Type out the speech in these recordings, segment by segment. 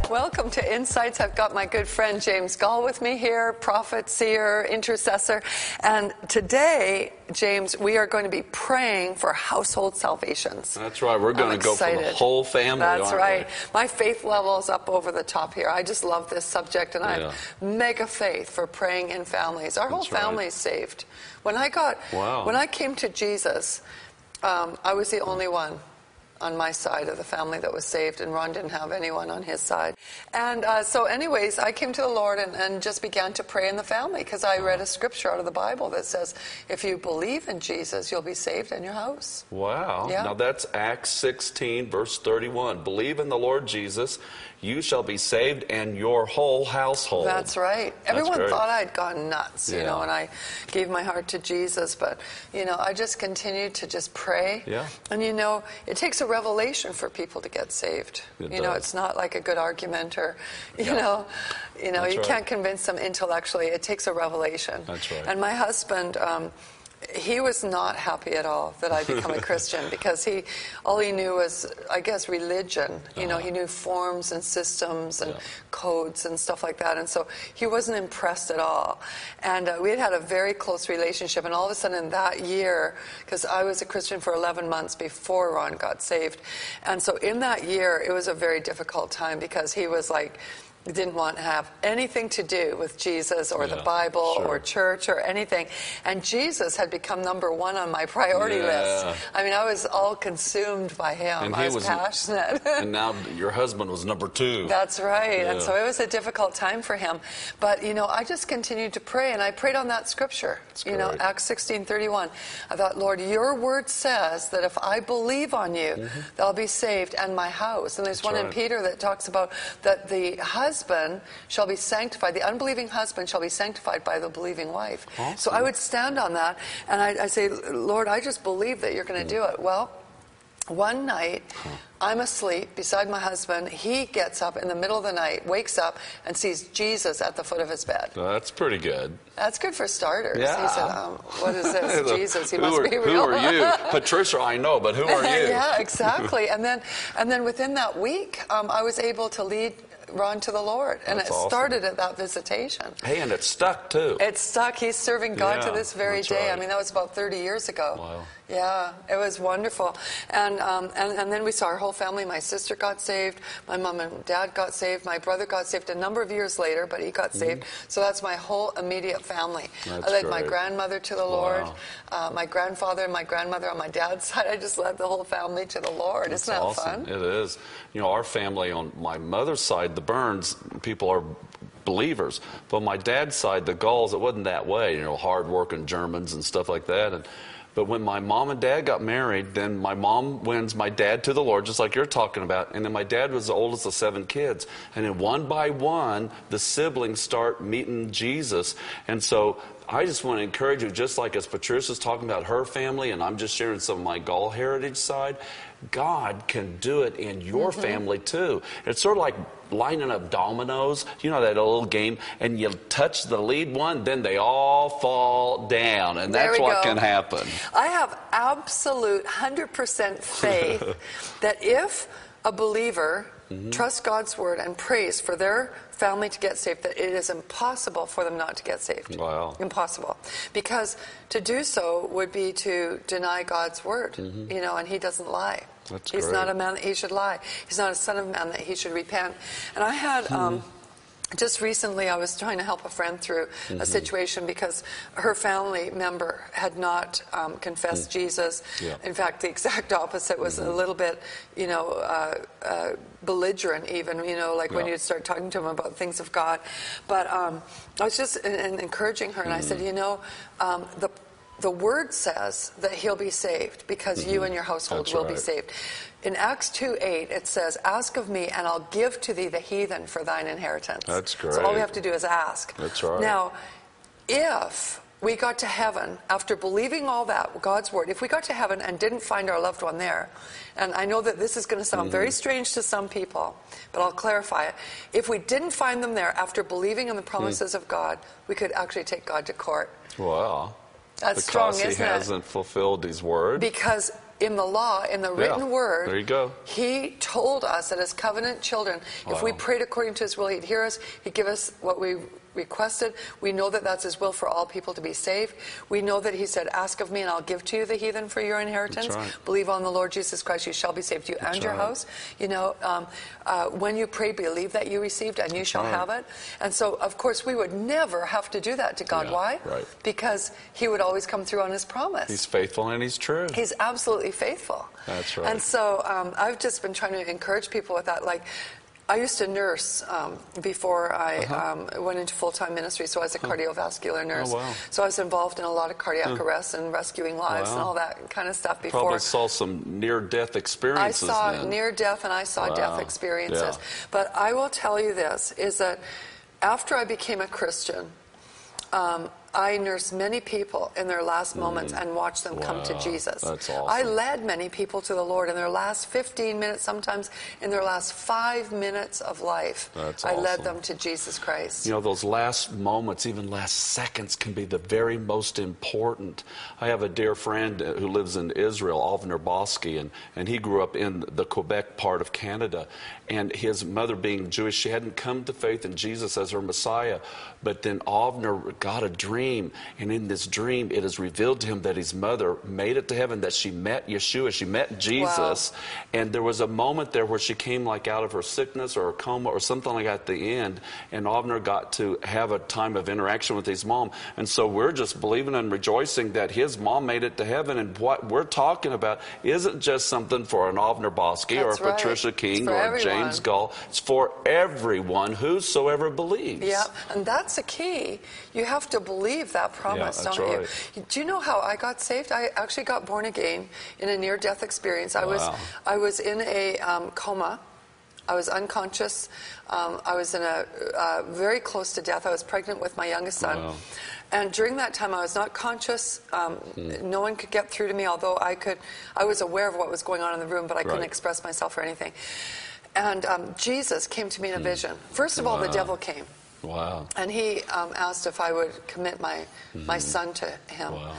Welcome to Insights. I've got my good friend James Gall with me here, prophet, seer, intercessor. And today, James, we are going to be praying for household salvations. That's right. We're going to go for the whole family. That's right. We? My faith level is up over the top here. I just love this subject, and I have mega faith for praying in families. Our whole family is saved. When I came to Jesus, I was the only one on my side of the family that was saved, and Ron didn't have anyone on his side. And so anyways, I came to the Lord and just began to pray in the family, because I read a scripture out of the Bible that says, if you believe in Jesus, you'll be saved in your house. Wow. Yeah. Now that's Acts 16, verse 31. Believe in the Lord Jesus, you shall be saved, and your whole household. That's right. Everyone thought I'd gone nuts, you know, when I gave my heart to Jesus. But, you know, I just continued to just pray. Yeah. And, you know, it takes a revelation for people to get saved. It you know, does. it's not like a good argument or, you know, That's you right. can't convince them intellectually. It takes a revelation. That's right. And my husband, he was not happy at all that I'd become a Christian, because all he knew was, I guess, religion. You know, he knew forms and systems and codes and stuff like that. And so he wasn't impressed at all. And we had a very close relationship. And all of a sudden in that year, because I was a Christian for 11 months before Ron got saved. And so in that year, it was a very difficult time, because he was like, didn't want to have anything to do with Jesus or the Bible or church or anything. And Jesus had become number one on my priority list. I mean, I was all consumed by him. And I was passionate. And now your husband was number two. That's right. And so it was a difficult time for him. But, you know, I just continued to pray, and I prayed on that scripture. You know, Acts 16:31. I thought, Lord, your word says that if I believe on you, they'll be saved, and my house. And there's one in Peter that talks about that the husband shall be sanctified, the unbelieving husband shall be sanctified by the believing wife. Awesome. So I would stand on that, and I say, Lord, I just believe that you're going to do it. Well, one night, I'm asleep beside my husband. He gets up in the middle of the night, wakes up, and sees Jesus at the foot of his bed. That's pretty good. That's good for starters. Yeah. He said, what is this? Jesus, he must be real. Who are you? Patricia, I know, but who are you? Yeah, exactly. And then within that week, I was able to lead Ron to the Lord. And That's it awesome. started at that visitation. Hey, and it stuck, too. It stuck. He's serving God to this very day. Right. I mean, that was about 30 years ago. Wow. Yeah, it was wonderful. And then we saw our whole family. My sister got saved. My mom and dad got saved. My brother got saved a number of years later, but he got saved. So that's my whole immediate family. That's I led my great. grandmother to the Lord. My grandfather and my grandmother on my dad's side. I just led the whole family to the Lord. That's Isn't that awesome. fun? It is. You know, our family on my mother's side, the Burns, people are believers. But on my dad's side, the Gulls, it wasn't that way. You know, hard-working Germans and stuff like that. But when my mom and dad got married, then my mom wins my dad to the Lord, just like you're talking about. And then my dad was the oldest of 7 kids. And then one by one, the siblings start meeting Jesus. And so I just want to encourage you, just like as Patricia's talking about her family, and I'm just sharing some of my Gall heritage side, God can do it in your family too. It's sort of like lining up dominoes, you know, that little game, and you touch the lead one, then they all fall down, and that's what can happen. I have absolute 100% faith that if a believer trusts God's word and prays for their family to get saved, that it is impossible for them not to get saved. Wow. Impossible. Because to do so would be to deny God's word, you know, and he doesn't lie. He's great. not a man that he should lie. He's not a son of man that he should repent. And I had... just recently, I was trying to help a friend through a situation because her family member had not confessed Jesus. Yeah. In fact, the exact opposite was a little bit, you know, belligerent even, you know, like when you start talking to him about things of God. But I was just encouraging her, and I said, you know, the word says that he'll be saved because you and your household will be saved. In Acts 2:8, it says, ask of me, and I'll give to thee the heathen for thine inheritance. That's great. So all we have to do is ask. That's right. Now, if we got to heaven, after believing all that, God's word, if we got to heaven and didn't find our loved one there, and I know that this is going to sound very strange to some people, but I'll clarify it. If we didn't find them there after believing in the promises of God, we could actually take God to court. Wow. That's strong, isn't it? Because he hasn't fulfilled his word. Because in the law, in the written word, there you go. He told us that as covenant children, if we prayed according to His will, He'd hear us, He'd give us what we requested. We know that that's His will for all people to be saved. We know that He said, ask of me and I'll give to you the heathen for your inheritance. That's right. Believe on the Lord Jesus Christ, you shall be saved, you That's and your right. house. You know, when you pray, believe that you received and you shall right. have it. And so, of course, we would never have to do that to God. Yeah, Why? right. Because He would always come through on His promise. He's faithful and He's true. He's absolutely faithful. That's right. And so I've just been trying to encourage people with that. Like, I used to nurse before I went into full-time ministry, so I was a cardiovascular nurse. Oh, wow. So I was involved in a lot of cardiac arrests and rescuing lives and all that kind of stuff before. Probably saw some near-death I experiences saw then. near-death and I saw death experiences. Yeah. But I will tell you this, is that after I became a Christian, I nursed many people in their last moments and watched them come to Wow, Jesus. that's awesome. I led many people to the Lord in their last 15 minutes, sometimes in their last 5 minutes of life. That's I led awesome. them to Jesus Christ. You know, those last moments, even last seconds, can be the very most important. I have a dear friend who lives in Israel, Avner Bosky, and he grew up in the Quebec part of Canada. And his mother, being Jewish, she hadn't come to faith in Jesus as her Messiah. But then Avner got a dream, and in this dream, it is revealed to him that his mother made it to heaven, that she met Yeshua, she met Jesus. Wow. And there was a moment there where she came like out of her sickness or a coma or something like that at the end, and Avner got to have a time of interaction with his mom. And so we're just believing and rejoicing that his mom made it to heaven, and what we're talking about isn't just something for an Avner Bosky or a That's right. Patricia King It's for or a everyone. James Gall. It's for everyone, whosoever believes. Yeah, and that's the key. You have to believe that promise, Yeah, that's don't right. you? Do you know how I got saved? I actually got born again in a near-death experience. I was in a coma. I was unconscious. I was in a very close to death. I was pregnant with my youngest son. Wow. And during that time, I was not conscious. No one could get through to me, although I was aware of what was going on in the room, but I couldn't Right. express myself or anything. And Jesus came to me in a vision. First of all, the devil came. Wow. And he asked if I would commit my son to him. Wow.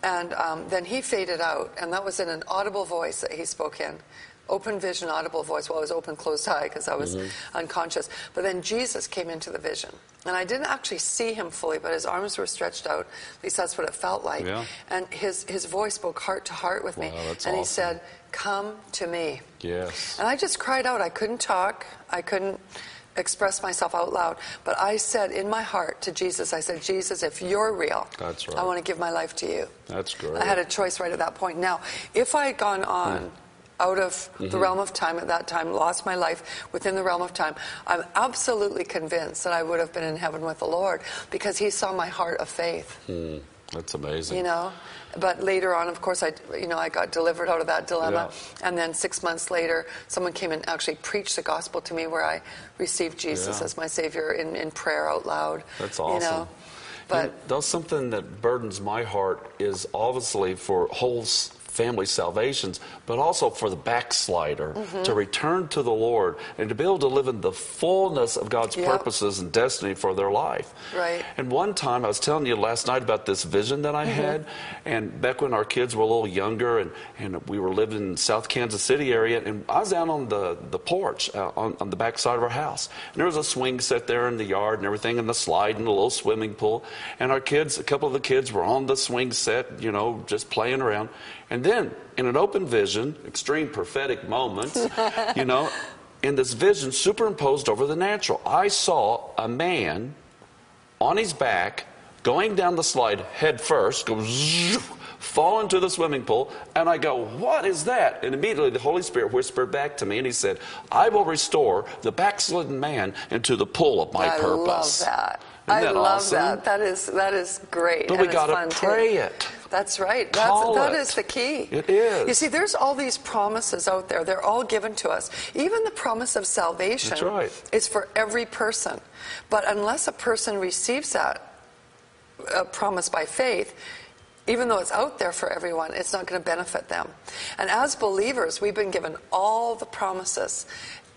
And then he faded out, and that was in an audible voice that he spoke in. Open vision, audible voice. Well, it was open, closed eye because I was unconscious. But then Jesus came into the vision. And I didn't actually see him fully, but his arms were stretched out. At least that's what it felt like. Yeah. And his voice spoke heart to heart with me. Wow, that's and he awesome. said, "Come to me." Yes. And I just cried out. I couldn't talk. I couldn't express myself out loud. But I said in my heart to Jesus, I said, "Jesus, if you're real, That's right. I want to give my life to you." That's great. I had a choice right at that point. Now, if I had gone on out of the realm of time at that time, lost my life within the realm of time, I'm absolutely convinced that I would have been in heaven with the Lord, because he saw my heart of faith. That's amazing. You know, but later on, of course, I got delivered out of that dilemma, Yeah. and then 6 months later, someone came and actually preached the gospel to me, where I received Jesus Yeah. as my Savior in prayer out loud. That's awesome. You know, but that's something that burdens my heart is obviously for whole family salvations, but also for the backslider to return to the Lord and to be able to live in the fullness of God's Yep. purposes and destiny for their life. Right. And one time, I was telling you last night about this vision that I had, and back when our kids were a little younger, and we were living in South Kansas City area, and I was out on the porch on the back side of our house. And there was a swing set there in the yard and everything, and the slide and a little swimming pool. And our kids, a couple of the kids were on the swing set, just playing around. And then, in an open vision, extreme prophetic moments, in this vision superimposed over the natural, I saw a man on his back going down the slide head first, go zzz, fall into the swimming pool, and I go, "What is that?" And immediately the Holy Spirit whispered back to me, and he said, "I will restore the backslidden man into the pool of my purpose." I love that. Isn't I that love awesome? that. That is great. But and we it's got fun to too. pray it. That's right. Call That it. is the key. It is. You see, there's all these promises out there. They're all given to us. Even the promise of salvation That's right. is for every person. But unless a person receives that promise by faith, even though it's out there for everyone, it's not going to benefit them. And as believers, we've been given all the promises.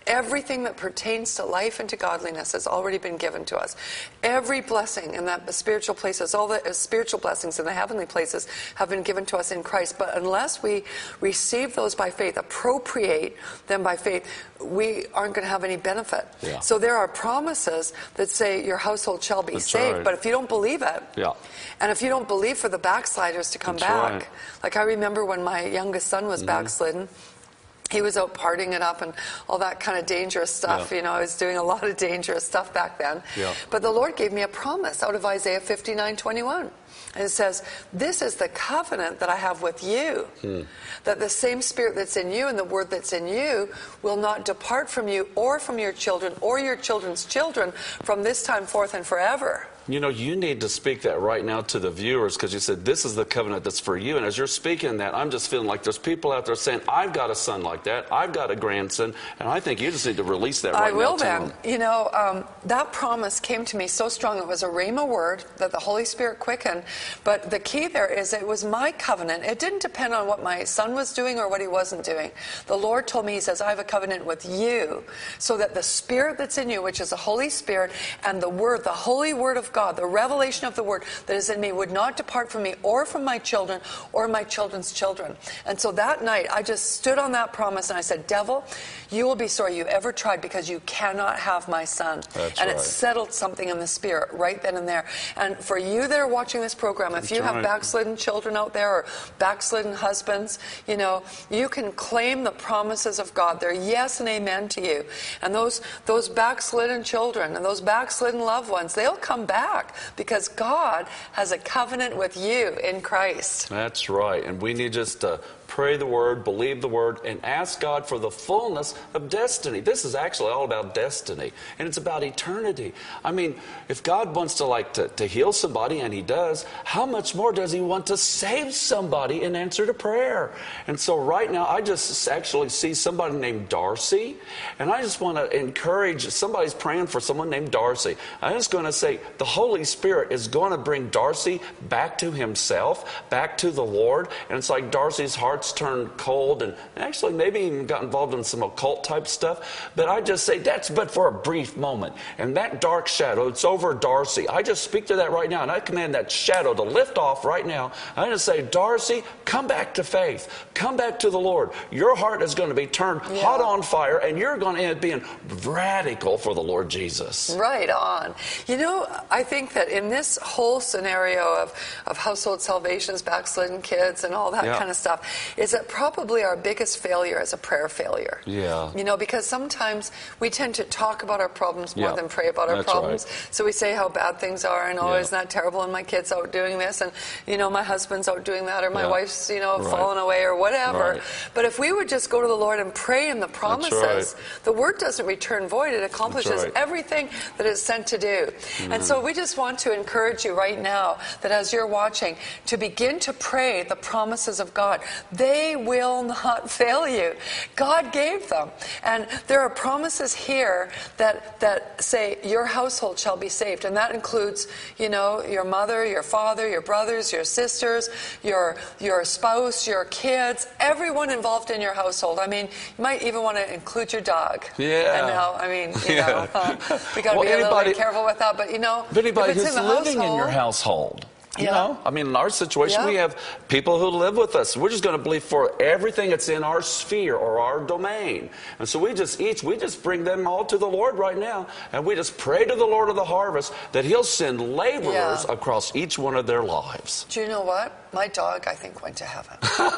Everything that pertains to life and to godliness has already been given to us. Every blessing in the spiritual places, all the spiritual blessings in the heavenly places have been given to us in Christ. But unless we receive those by faith, appropriate them by faith, we aren't going to have any benefit. Yeah. So there are promises that say your household shall be saved. Right. But if you don't believe it, and if you don't believe for the backsliders to come back, right. like I remember when my youngest son was backslidden, he was out partying it up and all that kind of dangerous stuff. Yeah. You know, I was doing a lot of dangerous stuff back then. Yeah. But the Lord gave me a promise out of Isaiah 59:21. And it says, this is the covenant that I have with you, that the same spirit that's in you and the word that's in you will not depart from you or from your children or your children's children from this time forth and forever. You know, you need to speak that right now to the viewers, because you said this is the covenant that's for you. And as you're speaking that, I'm just feeling like there's people out there saying, I've got a son like that, I've got a grandson, and I think you just need to release that right now. I will to then. them. You know, that promise came to me so strong. It was a rhema word that the Holy Spirit quickened. But the key there is it was my covenant. It didn't depend on what my son was doing or what he wasn't doing. The Lord told me, he says, I have a covenant with you, so that the spirit that's in you, which is the Holy Spirit, and the word, the holy word of God, the revelation of the word that is in me would not depart from me or from my children or my children's children. And so that night I just stood on that promise and I said, devil, you will be sorry you ever tried, because you cannot have my son. That's and right. it settled something in the spirit right then and there. And for you that are watching this program, if you have backslidden children out there or backslidden husbands, you know, you can claim the promises of God. They're yes and amen to you. And those backslidden children and those backslidden loved ones, they'll come back, because God has a covenant with you in Christ. That's right. And we need just to pray the word, believe the word, and ask God for the fullness of destiny. This is actually all about destiny, and it's about eternity. I mean, if God wants to heal somebody, and he does, how much more does he want to save somebody in answer to prayer? And so right now, I just actually see somebody named Darcy, and I just want to encourage, somebody's praying for someone named Darcy. I'm just going to say, the Holy Spirit is going to bring Darcy back to himself, back to the Lord, and it's like Darcy's heart's turned cold, and actually maybe even got involved in some occult type stuff. But I just say that's but for a brief moment, and that dark shadow, it's over Darcy. I just speak to that right now, and I command that shadow to lift off right now. I just say, Darcy, come back to faith, come back to the Lord. Your heart is going to be turned hot on fire, and you're going to end up being radical for the Lord Jesus. Right on. You know, I think that in this whole scenario of household salvations, backslidden kids, and all that kind of stuff, is that probably our biggest failure is a prayer failure. Yeah. You know, because sometimes we tend to talk about our problems more than pray about our problems. Right. So we say how bad things are, and oh, isn't that terrible, and my kid's out doing this, and, you know, my husband's out doing that, or my wife's, you know, fallen away, or whatever. Right. But if we would just go to the Lord and pray in the promises, the word doesn't return void. It accomplishes everything that it's sent to do. And so we just want to encourage you right now that as you're watching, to begin to pray the promises of God. They will not fail you. God gave them. And there are promises here that say your household shall be saved. And that includes, you know, your mother, your father, your brothers, your sisters, your spouse, your kids, everyone involved in your household. I mean, you might even want to include your dog. Yeah. And now, I mean, you know, we got to be a little bit careful with that. But, you know, anybody if it's who's in the living household, in your household. You know, I mean, in our situation, we have people who live with us. We're just going to believe for everything that's in our sphere or our domain. And so we just bring them all to the Lord right now. And we just pray to the Lord of the harvest that he'll send laborers across each one of their lives. Do you know what? My dog, I think, went to heaven.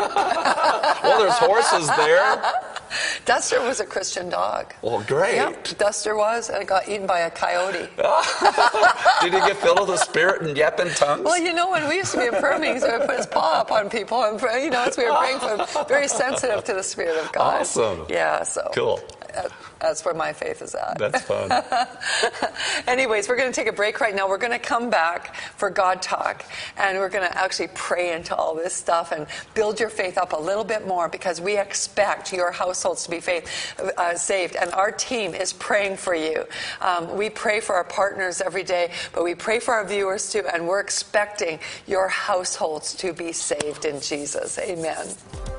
Well, there's horses there. Duster was a Christian dog. Well, great. Yep, Duster was, and got eaten by a coyote. Did he get filled with the Spirit and yapping tongues? Well, you know, when we used to be in prayer meetings, we would put his paw up on people, and, you know, as we were praying for them, very sensitive to the Spirit of God. Awesome. Yeah, so. Cool. That's where my faith is at. That's fun. Anyways, we're going to take a break right now. We're going to come back for God Talk, and we're going to actually pray into all this stuff and build your faith up a little bit more, because we expect your households to be saved, and our team is praying for you. We pray for our partners every day, but we pray for our viewers too, and we're expecting your households to be saved in Jesus. Amen.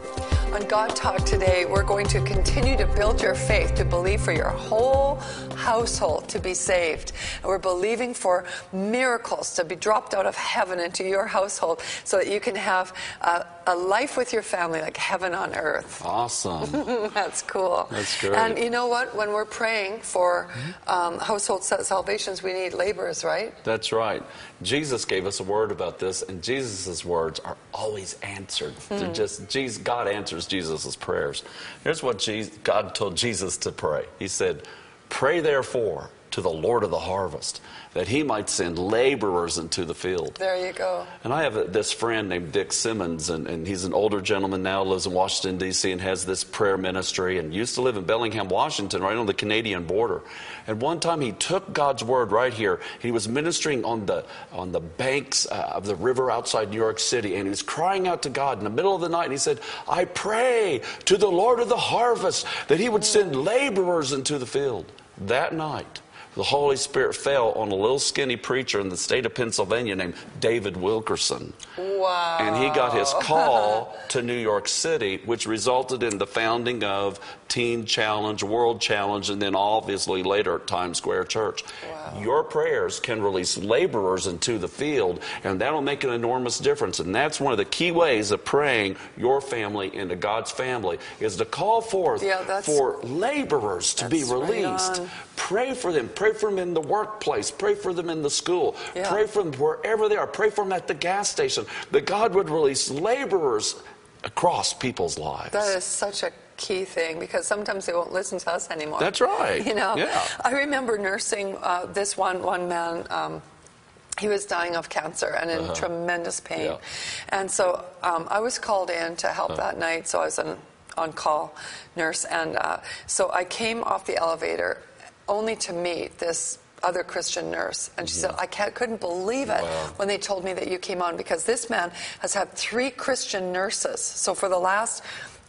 On God Talk today, we're going to continue to build your faith, to believe for your whole household to be saved. And we're believing for miracles to be dropped out of heaven into your household so that you can have a life with your family like heaven on earth. Awesome. That's cool. That's great. And you know what? When we're praying for household salvations, we need laborers, right? That's right. Jesus gave us a word about this, and Jesus' words are always answered. They're just, God answers Jesus' prayers. Here's what God told Jesus to pray. He said, "Pray therefore to the Lord of the harvest, that he might send laborers into the field." There you go. And I have this friend named Dick Simmons, and he's an older gentleman now, lives in Washington, D.C., and has this prayer ministry, and used to live in Bellingham, Washington, right on the Canadian border. And one time he took God's word right here. He was ministering on the banks of the river outside New York City, and he was crying out to God in the middle of the night, and he said, "I pray to the Lord of the harvest that he would send laborers into the field." That night, the Holy Spirit fell on a little skinny preacher in the state of Pennsylvania named David Wilkerson. Wow. And he got his call to New York City, which resulted in the founding of Teen Challenge, World Challenge, and then obviously later Times Square Church. Wow. Your prayers can release laborers into the field, and that'll make an enormous difference. And that's one of the key ways of praying your family into God's family, is to call forth for laborers to be released. Right. Pray for them. Pray for them in the workplace. Pray for them in the school. Yeah. Pray for them wherever they are. Pray for them at the gas station. That God would release laborers across people's lives. That is such a key thing, because sometimes they won't listen to us anymore. That's right. You know, Yeah. I remember nursing this one man. He was dying of cancer and in tremendous pain. Yeah. And so I was called in to help that night. So I was an on-call nurse. And so I came off the elevator only to meet this other Christian nurse. And she said, I couldn't believe it when they told me that you came on, because this man has had 3 Christian nurses. So for the last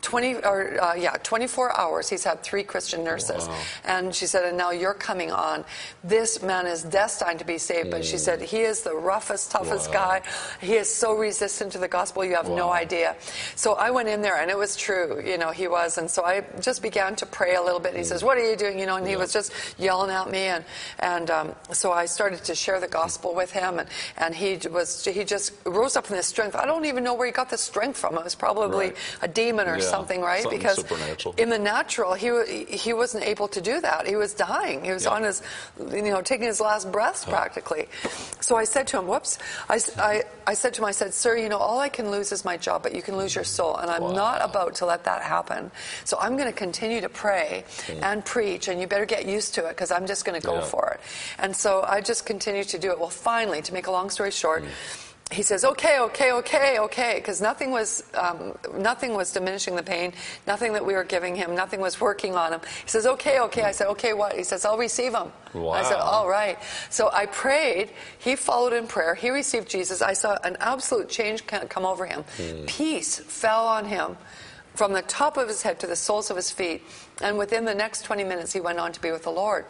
24 hours, he's had 3 Christian nurses. Wow. And she said, and now you're coming on. This man is destined to be saved. But she said, he is the roughest, toughest guy. He is so resistant to the gospel, you have no idea. So I went in there, and it was true, you know, he was. And so I just began to pray a little bit. And he says, what are you doing? You know, and he was just yelling at me. And so I started to share the gospel with him. And he just rose up in this strength. I don't even know where he got the strength from. It was probably a demon or something, right? Something because supernatural. In the natural, he wasn't able to do that. He was dying. He was on his, taking his last breaths practically. So I said to him, I said to him, sir, all I can lose is my job, but you can lose your soul. And I'm not about to let that happen. So I'm going to continue to pray and preach, and you better get used to it, because I'm just going to go for it. And so I just continued to do it. Well, finally, to make a long story short, he says, okay, because nothing was diminishing the pain, nothing that we were giving him, nothing was working on him. He says, okay. I said, okay, what? He says, I'll receive him. Wow. I said, all right. So I prayed. He followed in prayer. He received Jesus. I saw an absolute change come over him. Peace fell on him from the top of his head to the soles of his feet. And within the next 20 minutes, he went on to be with the Lord.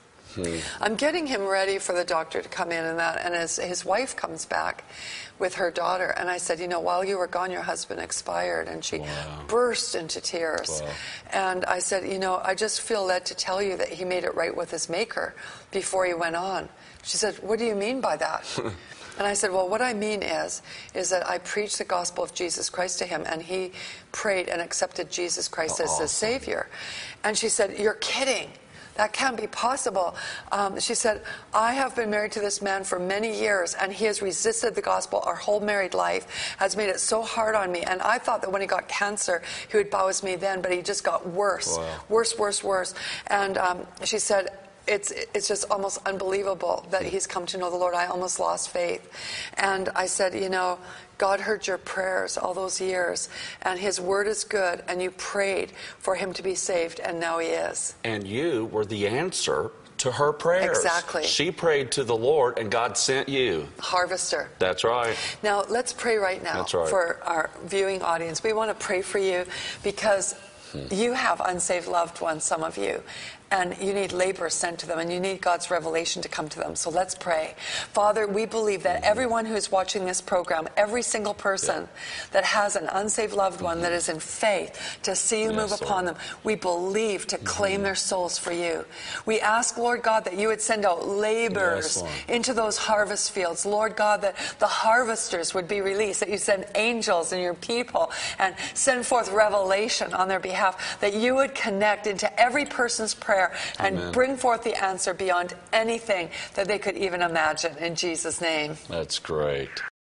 I'm getting him ready for the doctor to come in and his wife comes back with her daughter. And I said, while you were gone, your husband expired. And she burst into tears. And I said, I just feel led to tell you that he made it right with his maker before he went on. She said, what do you mean by that? And I said, well, what I mean is that I preached the gospel of Jesus Christ to him, and he prayed and accepted Jesus Christ as his Savior. And she said, you're kidding. That can't be possible. She said, I have been married to this man for many years, and he has resisted the gospel our whole married life, has made it so hard on me. And I thought that when he got cancer, he would bow as me then, but he just got worse. Worse. And she said, it's just almost unbelievable that he's come to know the Lord. I almost lost faith. And I said, God heard your prayers all those years, and his word is good, and you prayed for him to be saved, and now he is. And you were the answer to her prayers. Exactly. She prayed to the Lord, and God sent you. Harvester. That's right. Now, let's pray right now for our viewing audience. We want to pray for you because you have unsaved loved ones, some of you. and you need laborers sent to them, and you need God's revelation to come to them. So let's pray. Father, we believe that everyone who is watching this program, every single person that has an unsaved loved one that is in faith to see you move upon them, we believe to claim their souls for you. We ask, Lord God, that you would send out laborers into those harvest fields. Lord God, that the harvesters would be released, that you send angels and your people and send forth revelation on their behalf, that you would connect into every person's prayer and bring forth the answer beyond anything that they could even imagine. In Jesus' name. That's great.